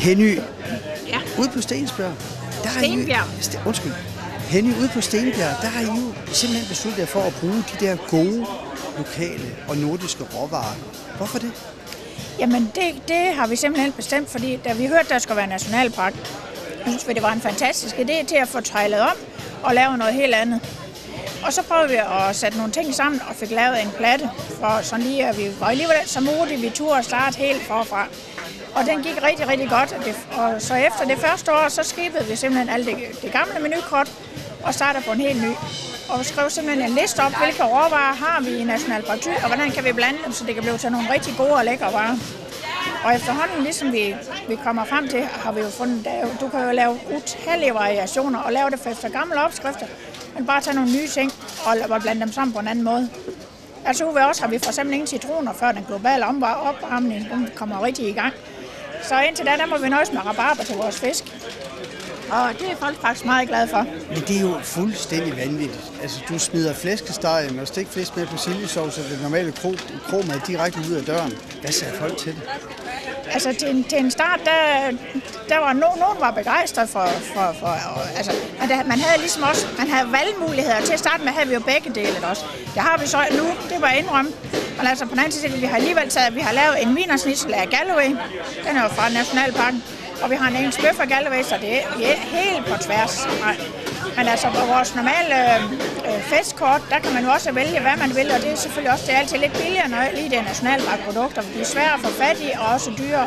Henny, Ja. ude på Stensbjerg. Stenbjerg. Henny, ude på Stenbjerg, der har I jo simpelthen besluttet jer for at bruge de der gode, lokale og nordiske råvarer. Hvorfor det? Jamen, det har vi simpelthen bestemt, fordi da vi hørte, der skulle være nationalpark, synes vi, det var en fantastisk idé til at få trejlet om og lave noget helt andet. Og så prøvede vi at sætte nogle ting sammen og fik lavet en platte, for sådan lige, at vi var alligevel så modige, vi turde at starte helt forfra. Og den gik rigtig, rigtig godt. Og så efter det første år, så skibede vi simpelthen alt det gamle menukort og startede på en helt ny. Og vi skrev simpelthen en liste op, hvilke råvarer har vi i Nationalpark Thy, og hvordan kan vi blande dem, så det kan blive til nogle rigtig gode og lækre varer. Og efterhånden, ligesom vi kommer frem til, har vi jo fundet, du kan jo lave utallige variationer og lave det efter gamle opskrifter, men bare tage nogle nye ting og blande dem sammen på en anden måde. Altså ude ved os har vi for eksempel ingen citroner, før den globale opvarmning kommer rigtig i gang. Så indtil da, der må vi nøjes med rabarber til vores fisk. Og det er folk faktisk meget glade for. Men det er jo fuldstændig vanvittigt. Altså, du smider flæskesteg og stikfisk med persillesauce og det normale kromad direkte ud af døren. Hvad sagde folk til det? Altså, til en start, der var nogen var begejstret for altså, man havde ligesom også, man havde valgmuligheder. Til at starte med havde vi jo begge dele også. Det har vi så nu, det var indrømme. Men altså, på den anden side, vi har alligevel taget, vi har lavet en wienersnitzel af Galloway. Den er jo fra Nationalparken. Og vi har en engelsk bøf af Galloway, så det er helt på tværs. Men altså, på vores normale festkort, der kan man jo også vælge, hvad man vil, og det er selvfølgelig også, det er altid lidt billigere, når lige det er nationalparkprodukter. De er svære at få fat i, og også dyre.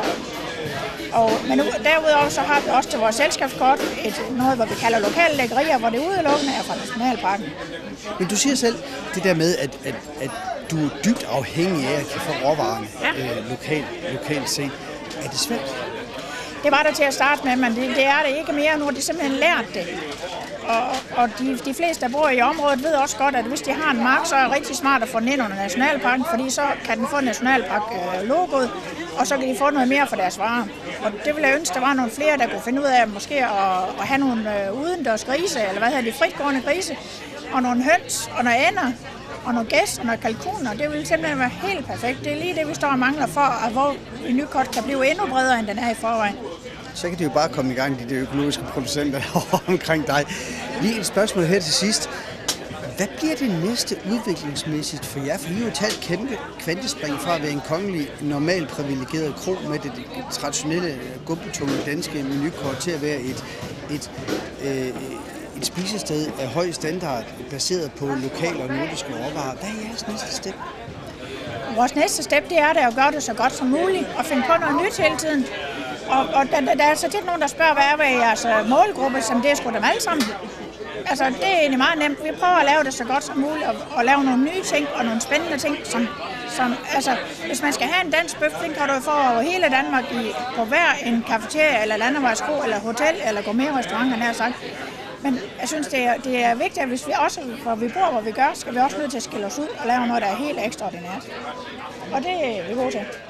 Men derudover så har vi også til vores selskabskort noget, hvor vi kalder lokale lækkerier, hvor det udelukkende er fra Nationalparken. Men du siger selv det der med, at du er dybt afhængig af at kan få råvarerne lokalt set. Er det svært? Det var der til at starte med, men det er det ikke mere. Nu har de simpelthen lært det. Og de fleste, der bor i området, ved også godt, at hvis de har en mark, så er det rigtig smart at få den ind under Nationalparken, fordi så kan den få Nationalpark-logoet, og så kan de få noget mere for deres varer. Og det ville jeg ønske, der var nogle flere, der kunne finde ud af måske at have nogle udendørs grise, eller hvad hedder de, fritgående grise, og nogle høns, og nogle ænder, og nogle gæs og nogle kalkuner. Det ville simpelthen være helt perfekt. Det er lige det, vi står og mangler for, at hvor en nykort kan blive endnu bredere, end den er i forvejen. Så kan de jo bare komme i gang, de økologiske producenter omkring dig. Lige et spørgsmål her til sidst. Hvad bliver det næste udviklingsmæssigt for jer? For I har jo taget et kæmpe kvantespring fra at være en kongelig, normalt privilegeret kro med det traditionelle gumpetunge danske menukort til at være et spisested af høj standard, baseret på lokale og nordiske råvarer. Hvad er jeres næste step? Vores næste step, det er at gøre det så godt som muligt og finde på noget nyt hele tiden. Og der er så tit nogen, der spørger, hvad er jeres målgruppe, som det er sgu dem alle sammen. Altså, det er egentlig meget nemt. Vi prøver at lave det så godt som muligt og lave nogle nye ting og nogle spændende ting, som altså, hvis man skal have en dansk bøf, den kan du få over hele Danmark på hver en cafeteria eller landevejskro eller hotel eller gourmetrestaurant, han har sagt. Men jeg synes, det er vigtigt, at hvis vi også, hvor vi bor, hvor vi gør, skal vi også nødt til at skille os ud og lave noget, der er helt ekstraordinært. Og det er vi gode til.